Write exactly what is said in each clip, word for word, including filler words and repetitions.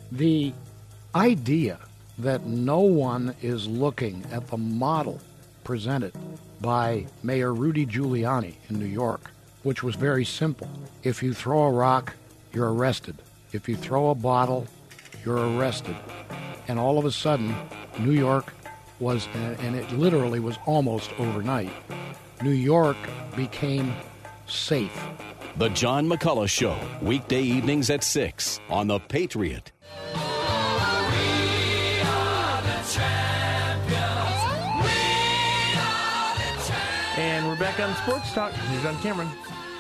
The idea that no one is looking at the model presented by Mayor Rudy Giuliani in New York, which was very simple. If you throw a rock, you're arrested. If you throw a bottle, you're arrested. And all of a sudden, New York was, and it literally was almost overnight, New York became safe. The John McCullough Show, weekday evenings at six on The Patriot. And we're back on Sports Talk. Here's John Cameron.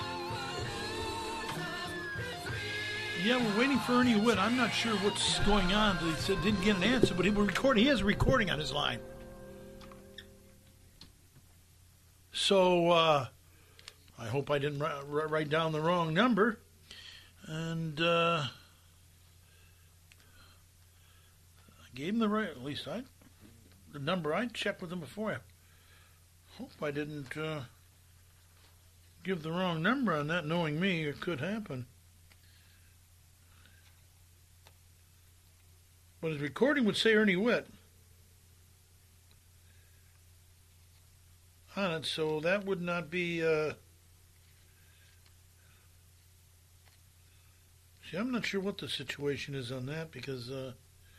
Yeah, we're waiting for Ernie Witt. I'm not sure what's going on. He said didn't get an answer, but he was recording. He has a recording on his line. So uh, I hope I didn't write down the wrong number. And uh, I gave him the right, at least I, the number I checked with him before. I hope I didn't uh, give the wrong number on that. Knowing me, it could happen. But his recording would say Ernie Witt on it, so that would not be. Uh... See, I'm not sure what the situation is on that because. Uh...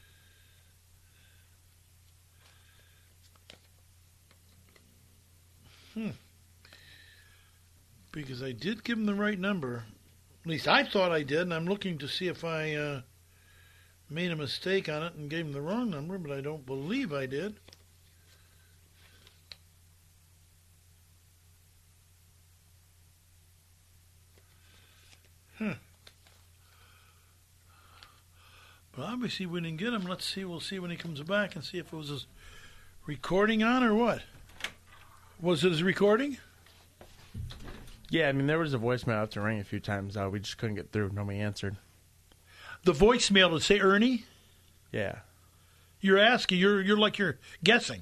Hmm. Because I did give him the right number. At least I thought I did, and I'm looking to see if I. Uh... made a mistake on it and gave him the wrong number, but I don't believe I did. Huh. But obviously we didn't get him. Let's see. We'll see when he comes back and see if it was his recording on or what. Was it his recording? Yeah, I mean, there was a voicemail after ring a few times. Uh, we just couldn't get through. Nobody answered. The voicemail would say Ernie? Yeah. You're asking. You're you're like you're guessing.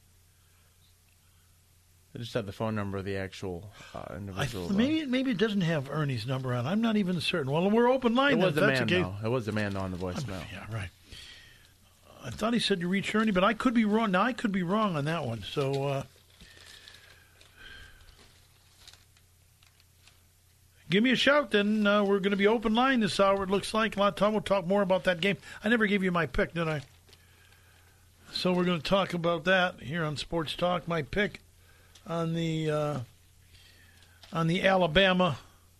I just had the phone number of the actual uh, individual. I, maybe maybe it doesn't have Ernie's number on. I'm not even certain. Well, we're open line. It was then, a that's man, okay. though. It was a man, though, on the voicemail. Yeah, right. I thought he said you reached Ernie, but I could be wrong. Now, I could be wrong on that one. So, uh, give me a shout, then. Uh, we're going to be open line this hour, it looks like. A lot of time we'll talk more about that game. I never gave you my pick, did I? So we're going to talk about that here on Sports Talk. My pick on the uh, on the Alabama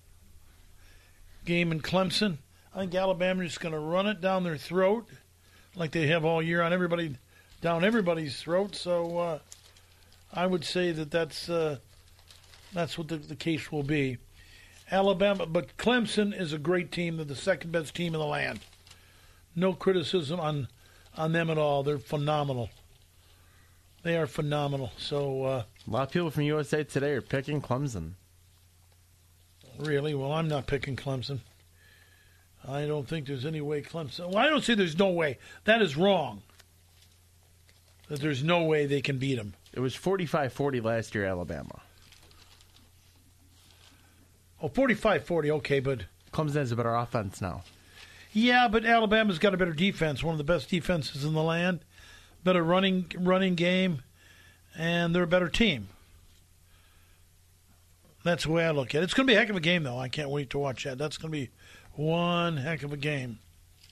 game in Clemson. I think Alabama is going to run it down their throat like they have all year on everybody, down everybody's throat. So uh, I would say that that's uh, that's what the, the case will be. Alabama, but Clemson is a great team. They're the second best team in the land. No criticism on on them at all. They're phenomenal. They are phenomenal. So uh, a lot of people from U S A Today are picking Clemson. Really? Well, I'm not picking Clemson. I don't think there's any way Clemson... Well, I don't say there's no way. That is wrong. That there's no way they can beat them. It was forty-five forty last year, Alabama. Oh, forty-five forty, okay, but... Clemson has a better offense now. Yeah, but Alabama's got a better defense, one of the best defenses in the land, better running running game, and they're a better team. That's the way I look at it. It's going to be a heck of a game, though. I can't wait to watch that. That's going to be one heck of a game.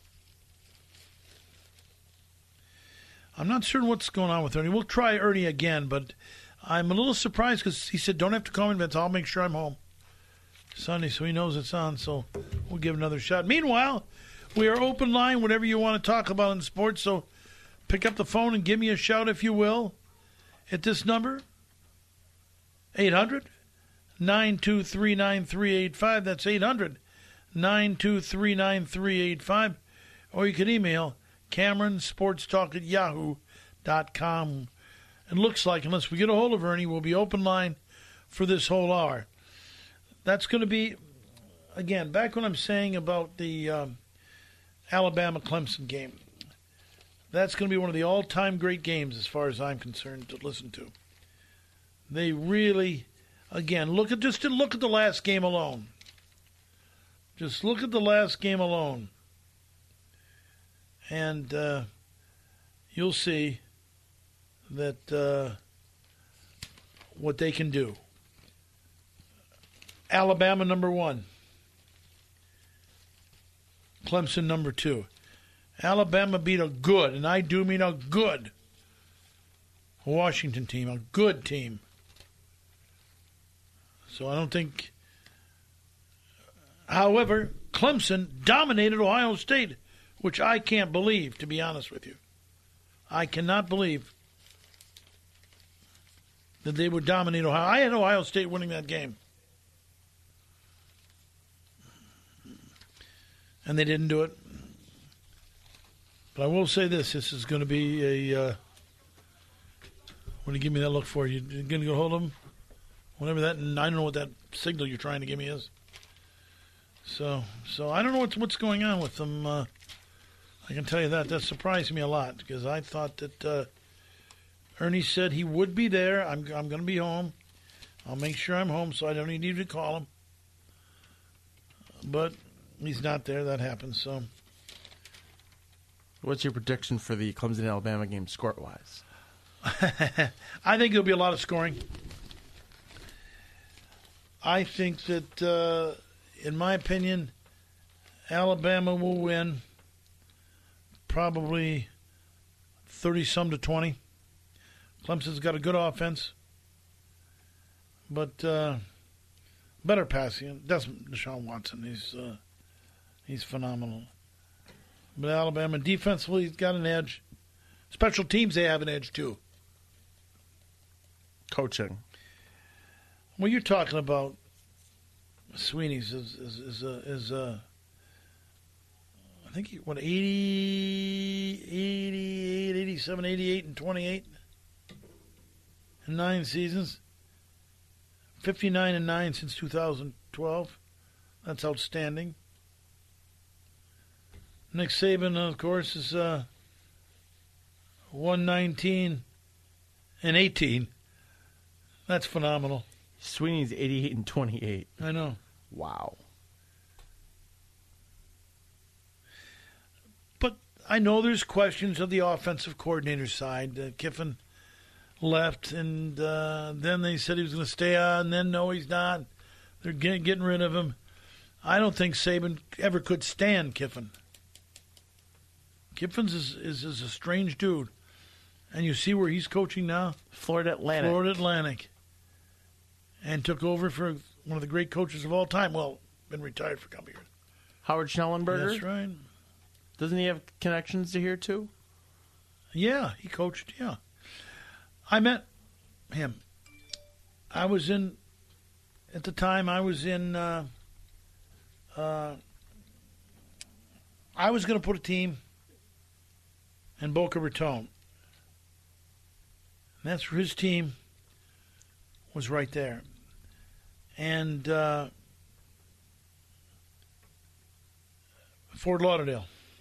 I'm not certain what's going on with Ernie. We'll try Ernie again, but I'm a little surprised because he said, don't have to call me, Vince. I'll make sure I'm home Sunday, so he knows it's on, so we'll give another shot. Meanwhile, we are open line, whatever you want to talk about in sports, so pick up the phone and give me a shout, if you will, at this number, eight hundred, nine two three, nine three eight five. That's eight hundred, nine two three, nine three eight five. Or you can email Cameron Sports Talk at yahoo dot com. It looks like, unless we get a hold of Ernie, we'll be open line for this whole hour. That's going to be, again, back when I'm saying about the um, Alabama-Clemson game. That's going to be one of the all-time great games as far as I'm concerned to listen to. They really, again, look at just look at the last game alone. Just look at the last game alone. And uh, you'll see that uh, what they can do. Alabama, number one. Clemson, number two. Alabama beat a good, and I do mean a good, Washington team, a good team. So I don't think... However, Clemson dominated Ohio State, which I can't believe, to be honest with you. I cannot believe that they would dominate Ohio. I had Ohio State winning that game. And they didn't do it. But I will say this. This is going to be a... Uh, what do you give me that look for? You going to go hold them? Whatever that... I don't know what that signal you're trying to give me is. So so I don't know what's, what's going on with them. Uh, I can tell you that. That surprised me a lot because I thought that uh, Ernie said he would be there. I'm, I'm going to be home. I'll make sure I'm home so I don't need to call him. But he's not there. That happens. So, What's your prediction for the Clemson-Alabama game score-wise? I think there'll be a lot of scoring. I think that... Uh, in my opinion, Alabama will win probably thirty-some to twenty. Clemson's got a good offense, but uh, better passing. That's Deshaun Watson. He's uh, he's phenomenal. But Alabama defensively has got an edge. Special teams, they have an edge too. Coaching. Well, you're talking about Sweeney's is is is, uh, is uh, I think he, what eighty, eighty-eight, eighty-seven, eighty-eight, and twenty-eight in nine seasons, fifty-nine and nine since two thousand twelve. That's outstanding. Nick Saban, of course, is uh, one nineteen and eighteen. That's phenomenal. Sweeney's eighty-eight and twenty-eight. I know. Wow. But I know there's questions of the offensive coordinator's side. Uh, Kiffin left, and uh, then they said he was going to stay on, and then no, he's not. They're get, getting rid of him. I don't think Saban ever could stand Kiffin. Kiffin's is, is, is a strange dude. And you see where he's coaching now? Florida Atlantic. Florida Atlantic. And took over for one of the great coaches of all time. Well, been retired for a couple years. Howard Schnellenberger? That's right. Doesn't he have connections to here, too? Yeah, he coached, yeah. I met him. I was in, at the time, I was in, uh, uh, I was going to put a team in Boca Raton. And that's where his team was right there. And uh, Fort Lauderdale.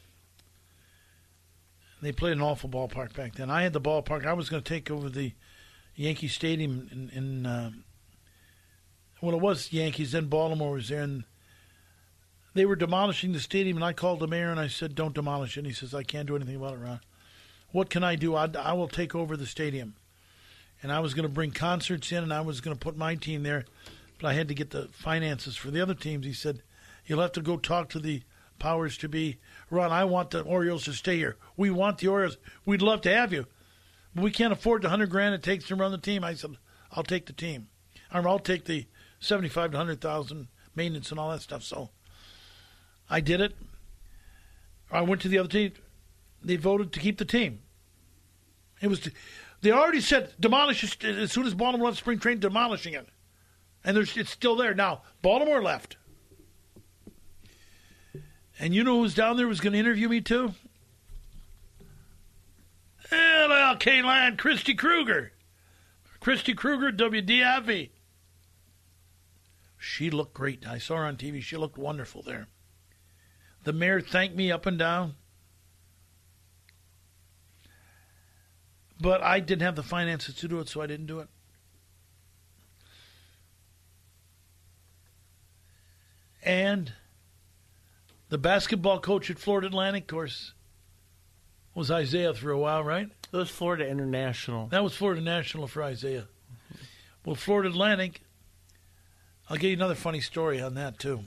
They played an awful ballpark back then. I had the ballpark. I was going to take over the Yankee Stadium in, in uh, well, it was Yankees. Then Baltimore was there, and they were demolishing the stadium. And I called the mayor and I said, "Don't demolish it." And he says, "I can't do anything about it, Ron. What can I do? I, I will take over the stadium." And I was going to bring concerts in, and I was going to put my team there, but I had to get the finances for the other teams. He said, "You'll have to go talk to the powers to be. Ron, I want the Orioles to stay here. We want the Orioles. We'd love to have you, but we can't afford the hundred grand it takes to run the team." I said, "I'll take the team. I'll take the seventy-five to hundred thousand maintenance and all that stuff." So I did it. I went to the other team. They voted to keep the team. It was. They already said demolish it as soon as Baltimore left spring training, demolishing it. And there's, it's still there. Now, Baltimore left. And you know who's down there was going to interview me too? L L K Line, Christy Kruger. Christy Kruger, W D I V. She looked great. I saw her on T V. She looked wonderful there. The mayor thanked me up and down. But I didn't have the finances to do it, so I didn't do it. And the basketball coach at Florida Atlantic, of course, was Isaiah for a while, right? It was Florida International. That was Florida National for Isaiah. Mm-hmm. Well, Florida Atlantic, I'll give you another funny story on that, too.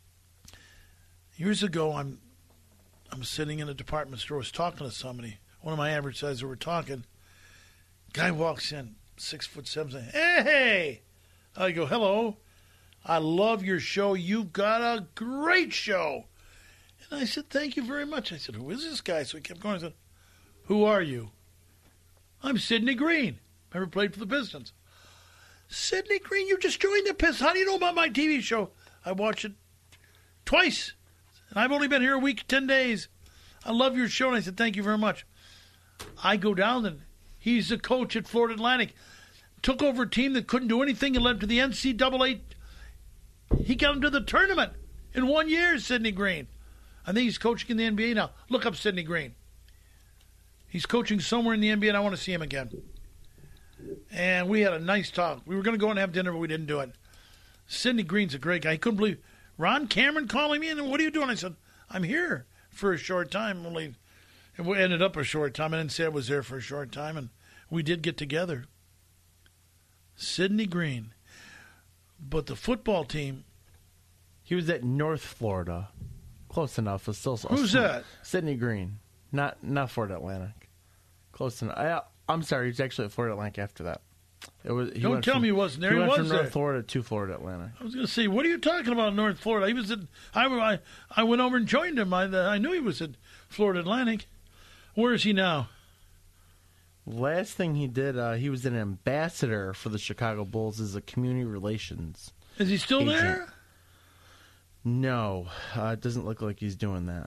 Years ago, I'm I'm sitting in a department store, I was talking to somebody. One of my advertisers were talking. Guy walks in, six foot seven, saying, hey, hey! I go, hello. I love your show. You've got a great show. And I said, thank you very much. I said, who is this guy? So he kept going. I said, who are you? I'm Sidney Green. Never played for the Pistons. Sidney Green, you just joined the Pistons. How do you know about my T V show? I watched it twice. And I've only been here a week, ten days. I love your show. And I said, thank you very much. I go down and he's the coach at Florida Atlantic. Took over a team that couldn't do anything and led to the N C double A. He got him to the tournament in one year, Sidney Green. I think he's coaching in the N B A now. Look up Sidney Green. He's coaching somewhere in the N B A, and I want to see him again. And we had a nice talk. We were going to go and have dinner, but we didn't do it. Sidney Green's a great guy. He couldn't believe Ron Cameron calling me, and what are you doing? I said, I'm here for a short time. Only it ended up a short time. I didn't say I was there for a short time, and we did get together. Sidney Green. But the football team. He was at North Florida. Close enough. It's still Who's that? Sidney Green. Not not Florida Atlantic. Close enough. I, I'm sorry. He was actually at Florida Atlantic after that. It was. He Don't tell from, me he wasn't there. He, He went was from there. North Florida to Florida Atlantic. I was going to say, what are you talking about, North Florida? He was at. I, I, I went over and joined him. I, I knew he was at Florida Atlantic. Where is he now? Last thing he did, uh, he was an ambassador for the Chicago Bulls as a community relations. Is he still agent. there? No, uh, it doesn't look like he's doing that.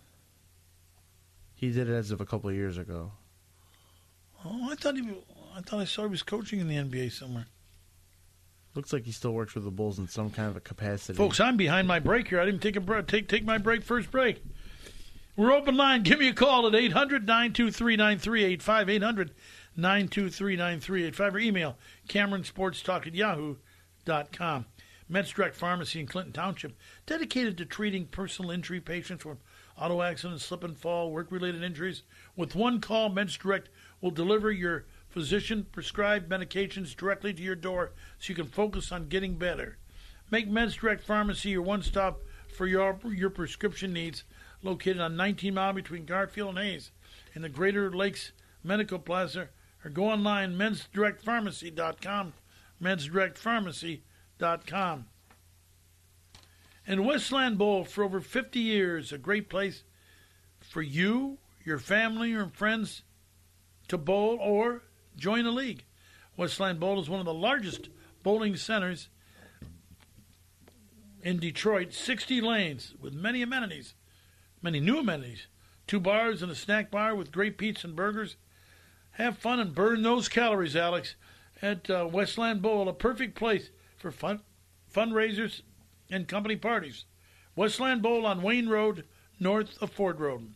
He did it as of a couple of years ago. Oh, I thought he. I thought I saw he was coaching in the N B A somewhere. Looks like he still works with the Bulls in some kind of a capacity. Folks, I'm behind my break here. I didn't take a break. Take take my break first break. We're open line. Give me a call at eight hundred nine two three nine three eight five, eight hundred nine two three nine three eight five, or email Cameron Sports Talk at yahoo dot com. Meds Direct Pharmacy in Clinton Township, dedicated to treating personal injury patients from auto accidents, slip and fall, work-related injuries. With one call, Meds Direct will deliver your physician-prescribed medications directly to your door so you can focus on getting better. Make Meds Direct Pharmacy your one-stop for your, your prescription needs, located on nineteen mile between Garfield and Hayes in the Greater Lakes Medical Plaza, or go online, meds direct pharmacy dot com, meds direct pharmacy dot com. And Westland Bowl, for over fifty years, a great place for you, your family, or friends to bowl or join a league. Westland Bowl is one of the largest bowling centers in Detroit, sixty lanes with many amenities, many new amenities, two bars and a snack bar with great pizza and burgers. Have fun and burn those calories, Alex, at uh, Westland Bowl, a perfect place for fun, fundraisers and company parties. Westland Bowl on Wayne Road, north of Ford Road.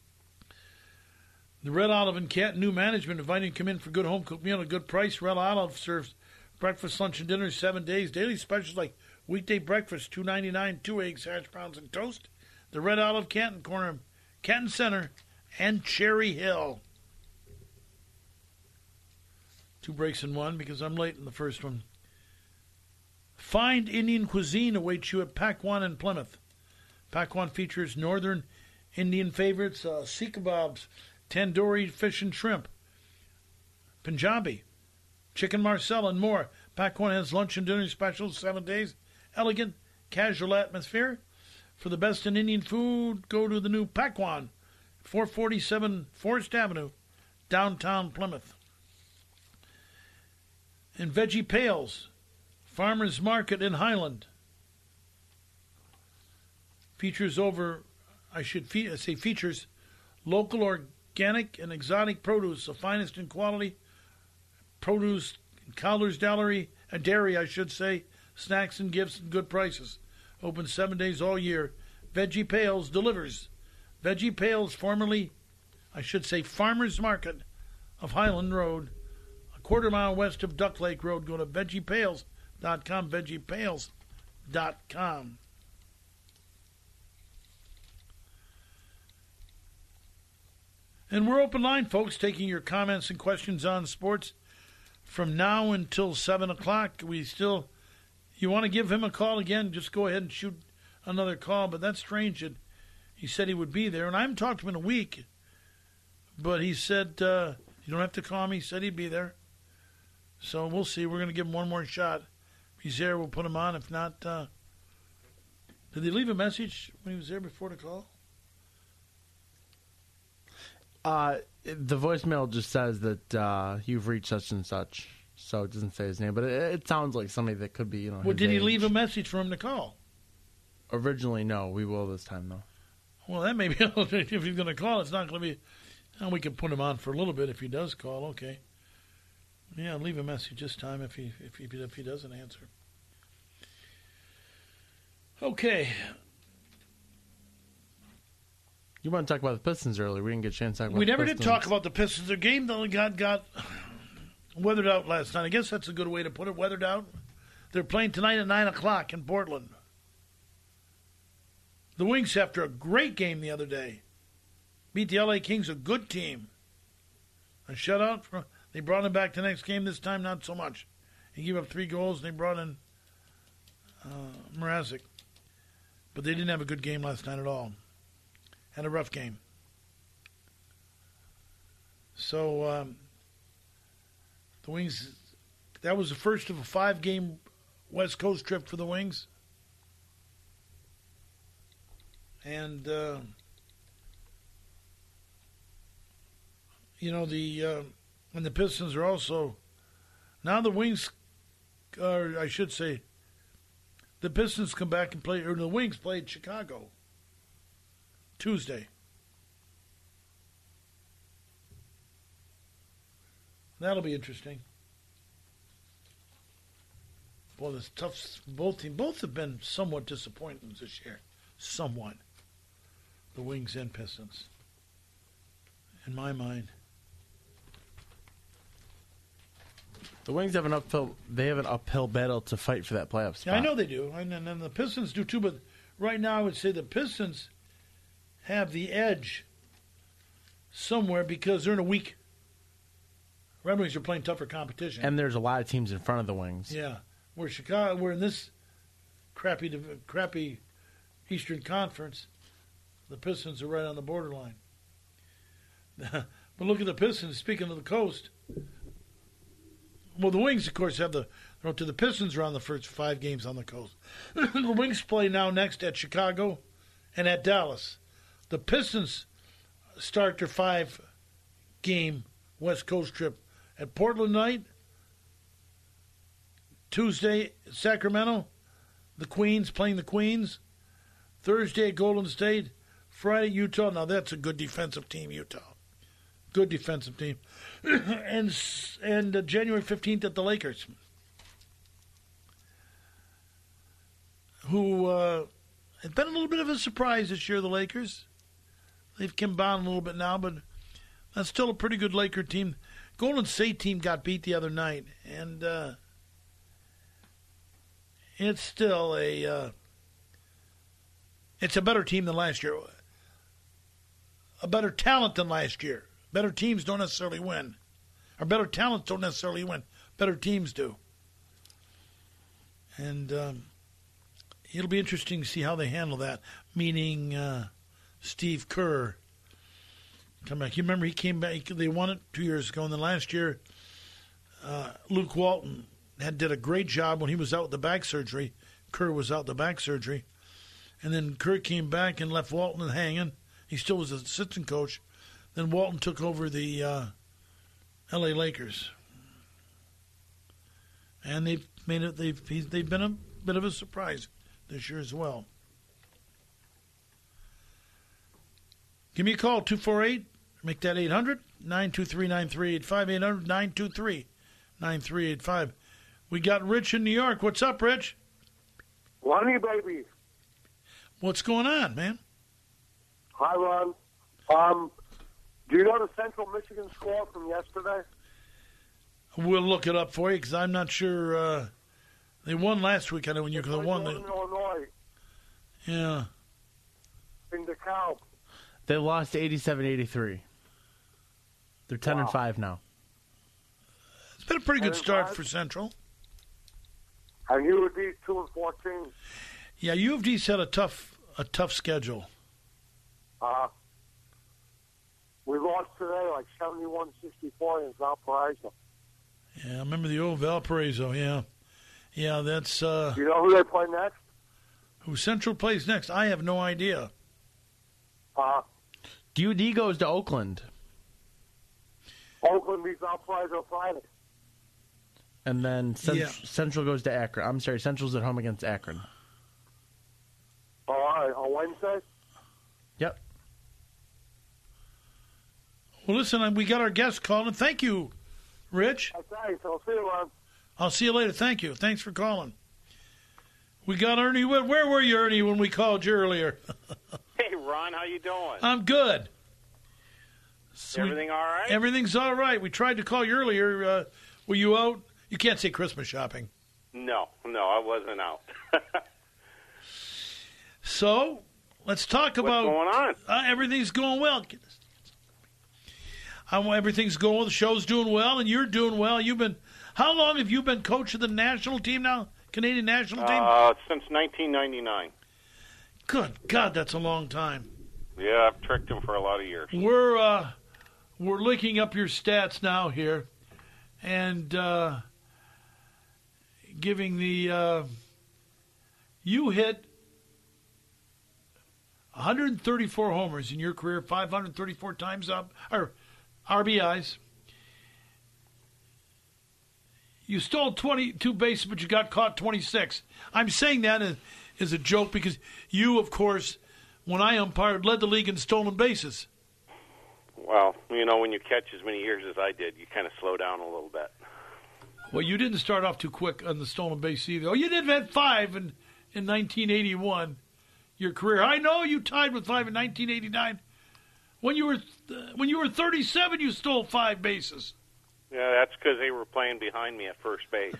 The Red Olive in Canton, new management, inviting you to come in for good home-cooked meal at a good price. Red Olive serves breakfast, lunch, and dinner seven days. Daily specials like weekday breakfast, two ninety-nine, two eggs, hash browns, and toast. The Red Olive, Canton, corner of Canton Center and Cherry Hill. Two breaks in one because I'm late in the first one. Find Indian cuisine awaits you at Pakwan in Plymouth. Pakwan features northern Indian favorites, uh, Sikh kebabs, tandoori fish and shrimp, Punjabi, chicken marcel, and more. Pakwan has lunch and dinner specials seven days. Elegant, casual atmosphere. For the best in Indian food, go to the new Pakwan, four forty-seven Forest Avenue, downtown Plymouth. And Veggie Pails, Farmers Market in Highland. Features over, I should fe- say features, local organic and exotic produce, the finest in quality, produce, Calder's Dairy, a dairy, I should say, snacks and gifts and good prices. Open seven days all year. Veggie Pails delivers. Veggie Pails, formerly, I should say, Farmers Market of Highland Road, a quarter mile west of Duck Lake Road. Go to veggie pails dot com, veggie pails dot com. And we're open line, folks, taking your comments and questions on sports from now until seven o'clock. We still, you want to give him a call again, just go ahead and shoot another call. But that's strange that he said he would be there. And I haven't talked to him in a week. But he said, uh, you don't have to call me. He said he'd be there. So we'll see. We're going to give him one more shot. If he's there, we'll put him on. If not, uh, did they leave a message when he was there before the call? Uh, the voicemail just says that uh, you've reached such and such, so it doesn't say his name. But it, it sounds like somebody that could be, you know. Well, did he age. leave a message for him to call? Originally, no. We will this time, though. Well, that may be if he's going to call. It's not going to be. And we can put him on for a little bit if he does call. Okay. Yeah, leave a message this time if he if he if he doesn't answer. Okay. You want to talk about the Pistons earlier? We didn't get a chance to talk about We the never Pistons. did talk about the Pistons. Their game though got got weathered out last night. I guess that's a good way to put it. Weathered out. They're playing tonight at nine o'clock in Portland. The Wings, after a great game the other day, beat the L A Kings, a good team. A shutout. For, they brought him back the next game. This time, not so much. He gave up three goals, and they brought in uh, Mrazek. But they didn't have a good game last night at all. Had a rough game. So, um, the Wings, that was the first of a five-game West Coast trip for the Wings. And, uh, you know, the uh, and the Pistons are also, now the Wings, or I should say, the Pistons come back and play, or the Wings played Chicago Tuesday. That'll be interesting. Boy, it's tough. Both teams, both have been somewhat disappointing this year. Somewhat. The Wings and Pistons. In my mind. The Wings have an uphill. They have an uphill battle to fight for that playoff spot. Yeah, I know they do, and and the Pistons do too. But right now, I would say the Pistons have the edge somewhere because they're in a weak. Red Wings are playing tougher competition, And there's a lot of teams in front of the Wings. yeah, we're Chicago. We're in this crappy, div- crappy Eastern Conference. The Pistons are right on the borderline. But look at the Pistons. Speaking of the coast, well, the Wings, of course, have the. To the Pistons are on the first five games on the coast. The Wings play now next at Chicago and at Dallas. The Pistons start their five-game West Coast trip at Portland night, Tuesday Sacramento, the Queens playing the Queens, Thursday at Golden State, Friday Utah. Now that's a good defensive team, Utah. Good defensive team. and and uh, January fifteenth at the Lakers, who uh, have been a little bit of a surprise this year, the Lakers. They've come down a little bit now, but that's still a pretty good Laker team. Golden State team got beat the other night, and uh, it's still a uh, it's a better team than last year. A better talent than last year. Better teams don't necessarily win. Or better talents don't necessarily win. Better teams do. And um, it'll be interesting to see how they handle that, meaning uh, Steve Kerr come back. You remember he came back, they won it two years ago, and then last year uh, Luke Walton had did a great job when he was out with the back surgery. Kerr was out with the back surgery. And then Kerr came back and left Walton hanging. He still was an assistant coach. Then Walton took over the uh, L A Lakers. And they've made it. They've he's, they've been a bit of a surprise this year as well. Give me a call, two four eight, make that eight hundred, nine two three, nine three eight five, eight hundred, nine two three, nine three eight five. We got Rich in New York. What's up, Rich? Lonnie, baby. What's going on, man? Hi, Ron. Um, do you know the Central Michigan score from yesterday? We'll look it up for you because I'm not sure. Uh, they won last week. I know when you They won. played They, Illinois yeah. in DeKalb. They lost eighty-seven eighty-three. They're ten Wow. and five now. It's been a pretty good ten and start five? for Central. And U of D two and fourteen. Yeah, U of D's had a tough a tough schedule. Uh, we lost today like seventy-one sixty-four in Valparaiso. Yeah, I remember the old Valparaiso. Yeah, yeah, that's uh, You know who they play next? who Central plays next. I have no idea. Uh, U D goes to Oakland, Oakland beats Valparaiso Friday. and then Cent- Yeah. Central goes to Akron. I'm sorry, Central's at home against Akron. All right, on Wednesday? Yep. Well, listen, we got our guest calling. Thank you, Rich. Okay, so see you, Ron. I'll see you later. Thank you. Thanks for calling. We got Ernie. Where where were you, Ernie, when we called you earlier? Hey, Ron, how you doing? I'm good. So we- Everything all right? Everything's all right. We tried to call you earlier. Uh, were you out? You can't say Christmas shopping. no, no, I wasn't out. So let's talk What's about going on? Uh, everything's going well. I want everything's going well. The show's doing well, and you're doing well. You've been. How long have you been coach of the national team now? Canadian national team. Uh, since nineteen ninety-nine. Good God, that's a long time. Yeah, I've tricked him for a lot of years. We're uh, we're looking up your stats now here, and uh, giving the uh, you hit one hundred thirty-four homers in your career, five hundred thirty-four times up or R B Is. You stole twenty-two bases, but you got caught twenty-six. I'm saying that as, as a joke because you, of course, when I umpired, led the league in stolen bases. Well, you know, when you catch as many years as I did, you kind of slow down a little bit. Well, you didn't start off too quick on the stolen base either. Oh, you did have five in, in nineteen eighty-one, your career. I know you tied with five in nineteen eighty-nine. When you were uh, when you were thirty-seven, you stole five bases. Yeah, that's because they were playing behind me at first base.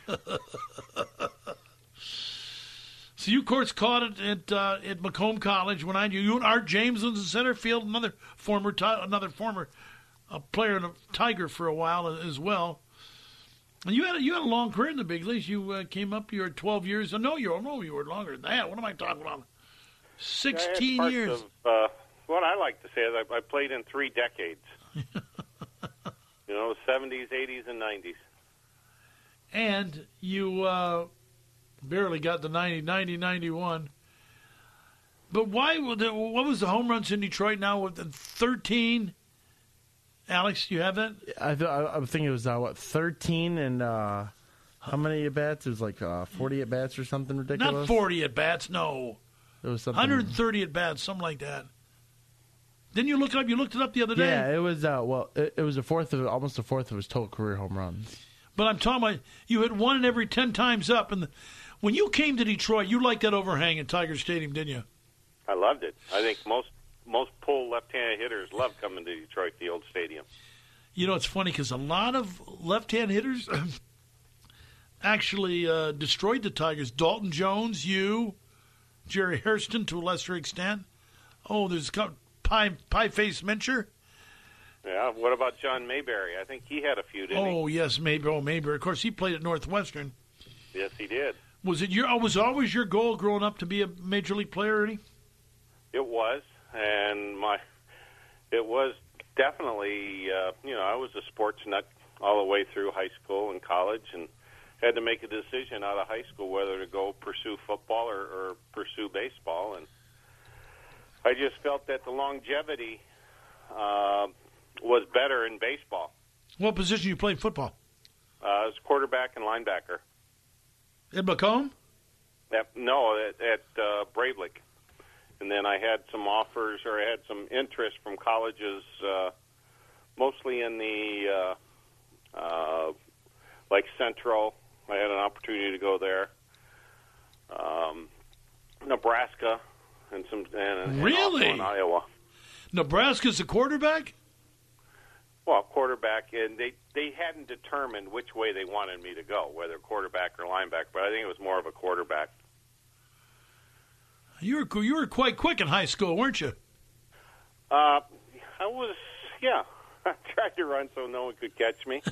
So you, of course, caught it at uh, at Macomb College when I knew you and Art James was in center field, another former ti- another former uh, player in a Tiger for a while as well. And you had a, you had a long career in the big leagues. You uh, came up. You were twelve years. Oh, no, you were no, you were longer than that. What am I talking about? Sixteen Yeah, parts years. Of, uh, what I like to say is I, I played in three decades. You know, seventies, eighties, and nineties. And you uh, barely got the ninety, ninety, ninety-one. But why? What was the home runs in Detroit now with the thirteen? Alex, do you have that? I th- I, I think it was uh, what thirteen and uh, how many at bats? It was like uh, forty at bats or something ridiculous. Not forty at bats, no. It was something. one hundred thirty at bats, something like that. Didn't you look it up? You looked it up the other day. Yeah, it was. Uh, well, it, it was a fourth of almost a fourth of his total career home runs. But I'm talking about you hit one in every ten times up. And the, when you came to Detroit, you liked that overhang at Tiger Stadium, didn't you? I loved it. I think most most pull left-handed hitters love coming to Detroit, the old stadium. You know, it's funny because a lot of left-hand hitters actually uh, destroyed the Tigers. Dalton Jones, you, Jerry Hairston to a lesser extent. Oh, there's Pie, Pie Face Mincher. Yeah, what about John Mayberry? I think he had a few, didn't Oh, yes, Mayberry. Oh, Mayberry. Of course, he played at Northwestern. he? Yes, he did. Was it your? Oh, was always your goal growing up to be a major league player, Ernie? It was, and my it was definitely, uh, you know, I was a sports nut all the way through high school and college, and had to make a decision out of high school whether to go pursue football or, or pursue baseball, and I just felt that the longevity uh, was better in baseball. What position you played football? Uh, as quarterback and linebacker. At Macomb? At, no, at, at uh, Bravelick. And then I had some offers, or I had some interest from colleges, uh, mostly in the, uh, uh, like Central. I had an opportunity to go there. Um, Nebraska, and some, and, and Really? also in Iowa. Nebraska's a quarterback? Well, quarterback, and they they hadn't determined which way they wanted me to go, whether quarterback or linebacker. But I think it was more of a quarterback. You were you were quite quick in high school, weren't you? Uh, I was, yeah, I tried to run so no one could catch me.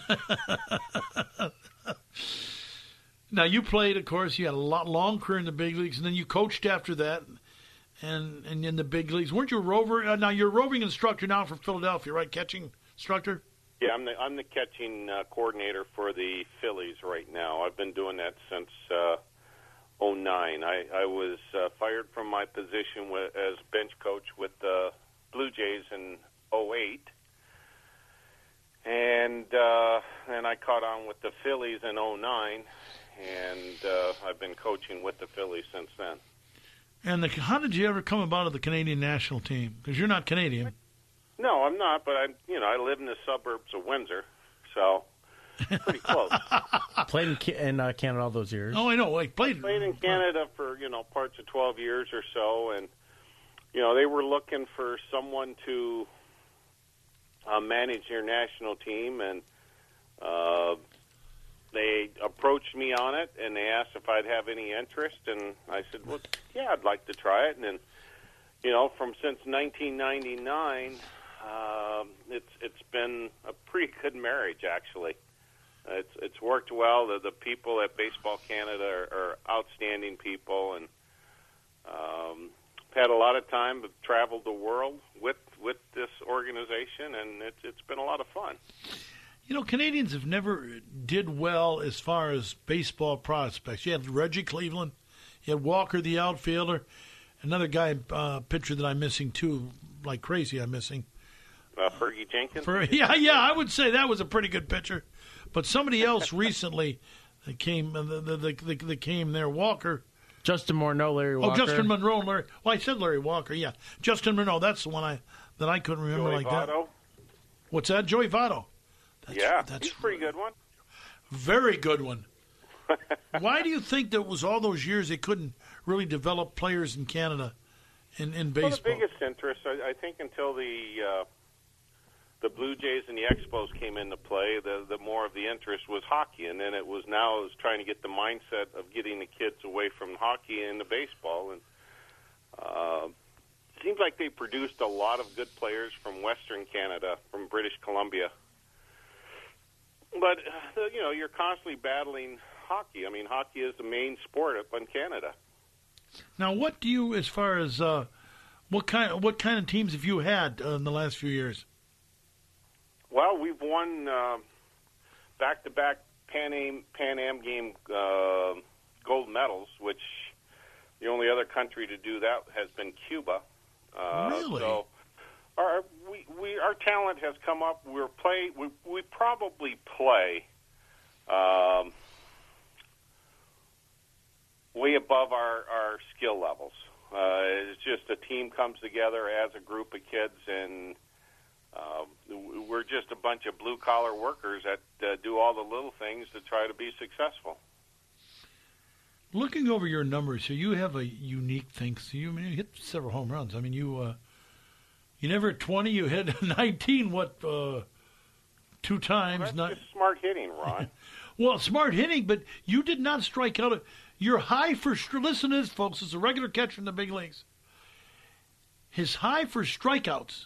Now, you played, of course, you had a lot, long career in the big leagues, and then you coached after that and, and in the big leagues. Weren't you a rover? Uh, now, you're a roving instructor now for Philadelphia, right? Catching instructor? Yeah, I'm the, I'm the catching uh, coordinator for the Phillies right now. I've been doing that since uh, oh nine. I, I was uh, fired from my position with, as bench coach with the Blue Jays in oh eight. And uh, then I caught on with the Phillies in oh nine, and uh, I've been coaching with the Phillies since then. And the, how did you ever come about of the Canadian national team? Because you're not Canadian. No, I'm not, but I, you know, I live in the suburbs of Windsor, so pretty close. Played in, Ca- in uh, Canada all those years. Oh, I know. I played. Played in Canada for, you know, parts of twelve years or so, and, you know, they were looking for someone to uh, manage their national team, and uh, they approached me on it, and they asked if I'd have any interest, and I said, well, yeah, I'd like to try it, and then, you know, from since nineteen ninety-nine, um, it's it's been a pretty good marriage, actually. Uh, it's it's worked well. The the people at Baseball Canada are, are outstanding people, and um, had a lot of time. Traveled the world with with this organization, and it's it's been a lot of fun. You know, Canadians have never did well as far as baseball prospects. You had Reggie Cleveland, you had Walker, the outfielder, another guy, uh, pitcher that I'm missing too, like crazy. I'm missing. Uh, Fergie Jenkins. For, yeah, yeah, I would say that was a pretty good pitcher. But somebody else recently that came uh, the, the, the, the came there, Walker. Justin Morneau, Larry Walker. Oh, Justin Monroe, Larry. Well, I said Larry Walker. Yeah, Justin Monroe. That's the one I that I couldn't remember Joey like Votto. that. What's that? Joey Votto. That's, Yeah, that's he's a pretty good one. Very good one. Why do you think that was all those years they couldn't really develop players in Canada in, in baseball? Well, the biggest interest, I, I think, until the uh, the Blue Jays and the Expos came into play, the the more of the interest was hockey, and then it was now it was trying to get the mindset of getting the kids away from hockey into baseball, and uh, it seems like they produced a lot of good players from Western Canada, from British Columbia. But uh, you know, you're constantly battling hockey. I mean, hockey is the main sport up in Canada. Now, what do you, as far as uh, what kind, what kind of teams have you had uh, in the last few years? Well, we've won uh, back-to-back Pan Am Pan Am game uh, gold medals, which the only other country to do that has been Cuba. Uh, Really? So our we, we our talent has come up. We're play we we probably play um, way above our, our skill levels. Uh, it's just a team comes together as a group of kids, and uh, we're just a bunch of blue collar workers that uh, do all the little things to try to be successful. Looking over your numbers here, you have a unique thing. So you, I mean, you hit several home runs. I mean, you uh, you never hit twenty. You hit nineteen. What uh, two times? Well, that's not just smart hitting, Ron. well, smart hitting, but you did not strike out. Your high for listen to this, folks. As a regular catcher in the big leagues, his high for strikeouts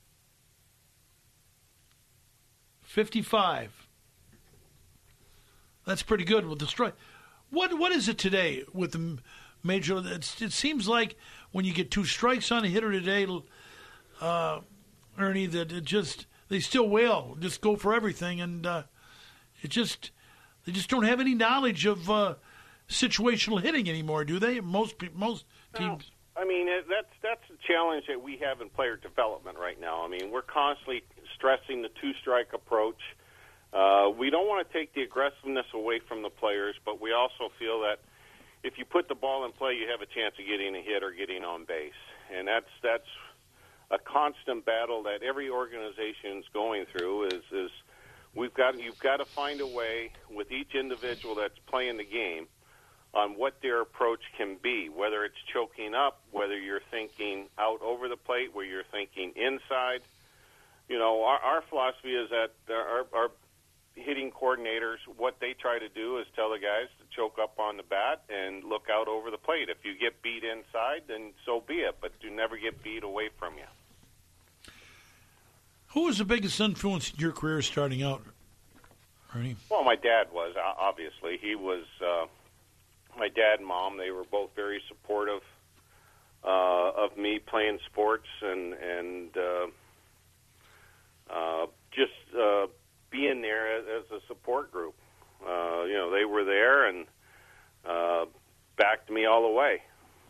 fifty-five. That's pretty good with the strike. What what is it today with the major? It's, it seems like when you get two strikes on a hitter today, uh, Ernie, that it just they still wail, just go for everything, and uh, it just they just don't have any knowledge of uh, situational hitting anymore, do they? Most pe- most teams. No, I mean it, that's that's the challenge that we have in player development right now. I mean we're constantly stressing the two strike approach. Uh, we don't want to take the aggressiveness away from the players, but we also feel that if you put the ball in play, you have a chance of getting a hit or getting on base, and that's that's a constant battle that every organization is going through. Is is we've got you've got to find a way with each individual that's playing the game on what their approach can be, whether it's choking up, whether you're thinking out over the plate, where you're thinking inside. You know, our, our philosophy is that our, our hitting coordinators, what they try to do is tell the guys to choke up on the bat and look out over the plate. If you get beat inside, then so be it, but do never get beat away from you. Who was the biggest influence in your career starting out, Ernie? Well, my dad was, o- obviously. He was, uh, my dad and mom, they were both very supportive uh, of me playing sports and, and uh, uh, just uh, being there as, as a support group. Uh, you know, they were there and uh, backed me all the way.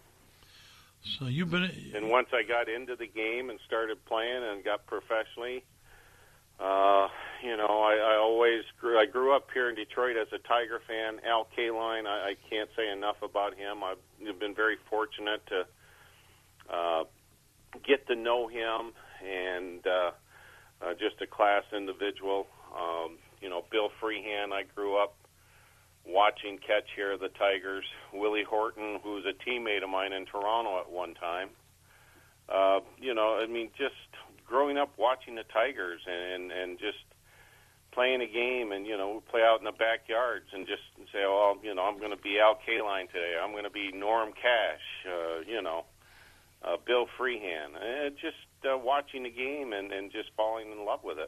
So you've been... And once I got into the game and started playing and got professionally, uh, you know, I, I always grew. I grew up here in Detroit as a Tiger fan. Al Kaline, I, I can't say enough about him. I've been very fortunate to uh, get to know him, and uh, uh, just a class individual. Um, you know, Bill Freehan, I grew up watching catch here of the Tigers. Willie Horton, who was a teammate of mine in Toronto at one time. Uh, you know, I mean, just growing up watching the Tigers and, and just playing a game, and, you know, we play out in the backyards and just say, oh, you know, I'm going to be Al Kaline today. I'm going to be Norm Cash, uh, you know, uh, Bill Freehan. Uh, just uh, watching the game and, and just falling in love with it.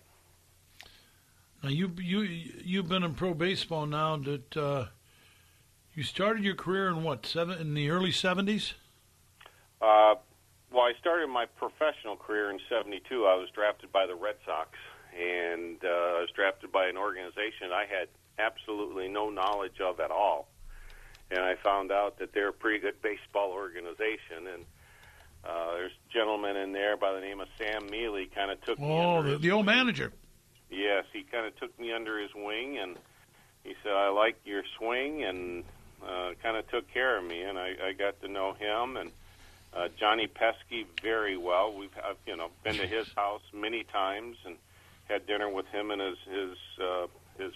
Now you you you've been in pro baseball now. That uh, you started your career in what seven in the early seventies? Uh, well, I started my professional career in seventy-two. I was drafted by the Red Sox, and uh, I was drafted by an organization I had absolutely no knowledge of at all. And I found out that they're a pretty good baseball organization, and uh, there's a gentleman in there by the name of Sam Mealy kind of took me Oh, under the, his the old wing. manager. Yes, he kind of took me under his wing, and he said, I like your swing, and uh, kind of took care of me, and I, I got to know him, and uh, Johnny Pesky very well. We've I've, you know been to his house many times and had dinner with him and his his uh, his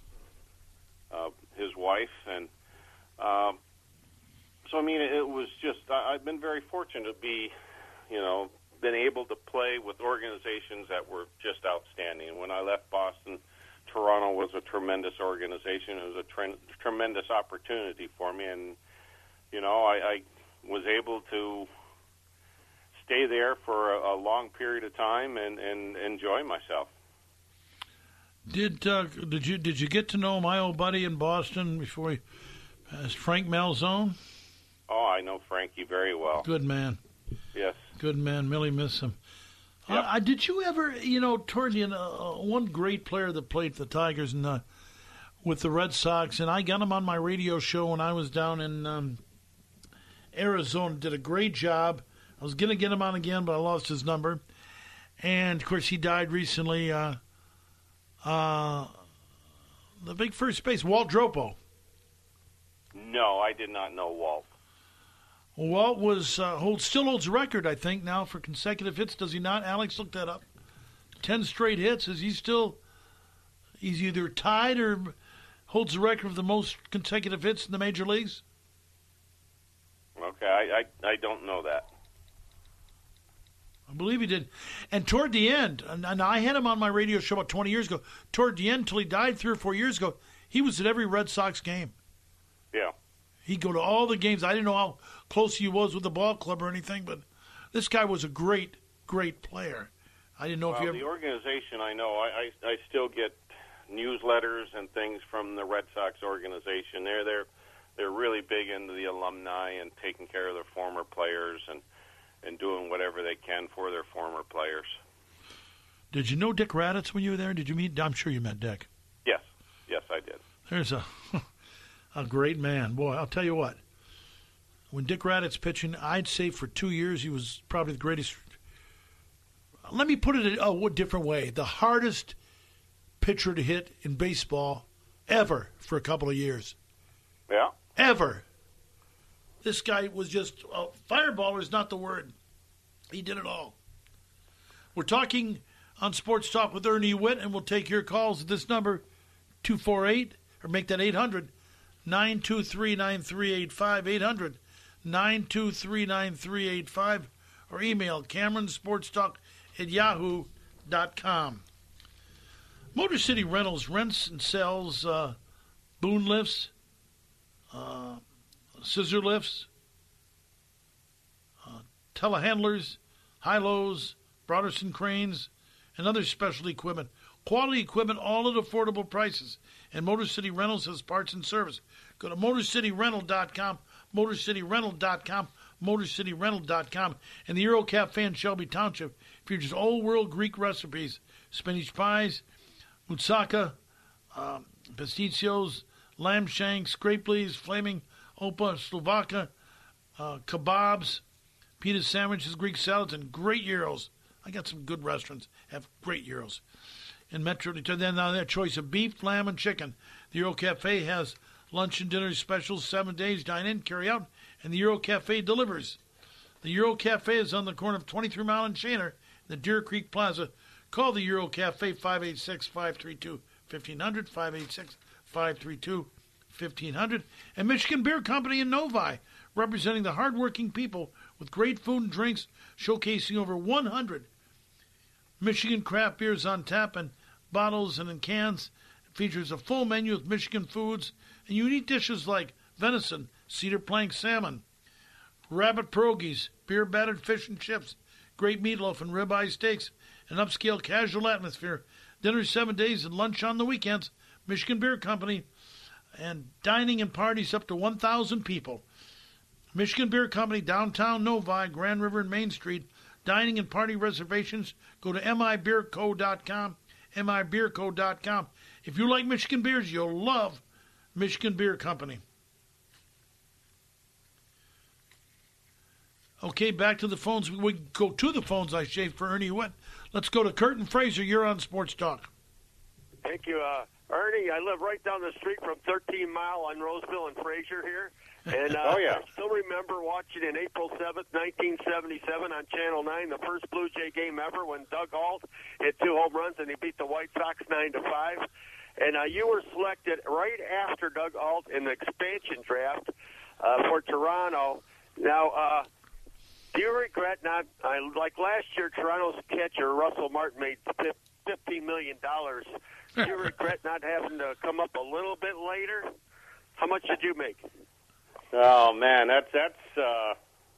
uh, his wife, and um, so I mean it was just I, I've been very fortunate to be, you know. been able to play with organizations that were just outstanding. When I left Boston, Toronto was a tremendous organization. It was a tre- tremendous opportunity for me, and you know, I, I was able to stay there for a, a long period of time and, and enjoy myself. Did uh, did you did you get to know my old buddy in Boston before he passed, Frank Malzone? Oh, I know Frankie very well. Good man. Yes. Good man. Millie miss him. Yep. Uh, did you ever, you know, toward the end, uh, one great player that played for the Tigers and uh, with the Red Sox, and I got him on my radio show when I was down in um, Arizona. Did a great job. I was going to get him on again, but I lost his number. And, of course, he died recently. Uh, uh, the big first base, Walt Dropo. No, I did not know Walt. Walt was uh, holds still holds the record, I think, now for consecutive hits. Does he not? Alex, look that up. Ten straight hits. Is he still? He's either tied or holds the record of the most consecutive hits in the major leagues. Okay, I I, I don't know that. I believe he did. And toward the end, and, and I had him on my radio show about twenty years ago. Toward the end, until he died three or four years ago, he was at every Red Sox game. Yeah. He'd go to all the games. I didn't know how close he was with the ball club or anything, but this guy was a great, great player. I didn't know well, if you ever... the organization, I know, I, I, I still get newsletters and things from the Red Sox organization. They're, they're, they're really big into the alumni and taking care of their former players and, and doing whatever they can for their former players. Did you know Dick Raditz when you were there? Did you meet... I'm sure you met Dick. Yes. Yes, I did. There's a... A great man. Boy, I'll tell you what. When Dick Raditz pitching, I'd say for two years he was probably the greatest. Let me put it a, a different way. The hardest pitcher to hit in baseball ever for a couple of years. Yeah. Ever. This guy was just, uh, fireballer is not the word. He did it all. We're talking on Sports Talk with Ernie Witt, and we'll take your calls at this number, two four eight, or make that eight hundred, nine two three, nine three eight five, eight hundred, nine two three, nine three eight five, or email Cameron Sports Talk at yahoo dot com. Motor City Rentals rents and sells uh, boom lifts, uh, scissor lifts, uh, telehandlers, high-lows, Broderson cranes, and other specialty equipment. Quality equipment, all at affordable prices. And Motor City Rentals has parts and service. Go to motor city rental dot com, motor city rental dot com, motor city rental dot com. And the Euro Cafe in Shelby Township features old-world Greek recipes, spinach pies, moussaka, um, pastichos, lamb shanks, grapelees, flaming opa, slovaka, uh, kebabs, pita sandwiches, Greek salads, and great gyros. I got some good restaurants have great gyros. In Metro Detroit, then now their choice of beef, lamb, and chicken. The Euro Cafe has lunch and dinner specials, seven days, dine in, carry out, and the Euro Cafe delivers. The Euro Cafe is on the corner of twenty-three Mile and Shaner, in the Deer Creek Plaza. Call the Euro Cafe, five eight six, five three two, fifteen hundred, five eight six, five three two, fifteen hundred. And Michigan Beer Company in Novi, representing the hardworking people with great food and drinks, showcasing over one hundred Michigan craft beers on tap and bottles and in cans. It features a full menu of Michigan foods and unique dishes like venison, cedar plank salmon, rabbit pierogies, beer battered fish and chips, great meatloaf and ribeye steaks, an upscale casual atmosphere, dinner seven days and lunch on the weekends. Michigan Beer Company, and dining and parties up to one thousand people. Michigan Beer Company, downtown Novi, Grand River and Main Street. Dining and party reservations, go to m i beer co dot com, m i beer co dot com. If you like Michigan beers, you'll love Michigan Beer Company. Okay, back to the phones. We go to the phones, I say, for Ernie Witt. Let's go to Curtin Fraser. You're on Sports Talk. Thank you, uh, Ernie. I live right down the street from thirteen Mile on Roseville and Fraser here. And uh, oh, yeah. I still remember watching in April seventh, nineteen seventy-seven on Channel nine, the first Blue Jay game ever when Doug Ault hit two home runs and he beat the White Sox nine to five. And uh, you were selected right after Doug Ault in the expansion draft uh, for Toronto. Now, uh, do you regret not, uh, like last year, Toronto's catcher, Russell Martin, made fifteen million dollars. Do you regret not having to come up a little bit later? How much did you make? Oh, man, that's, that's uh,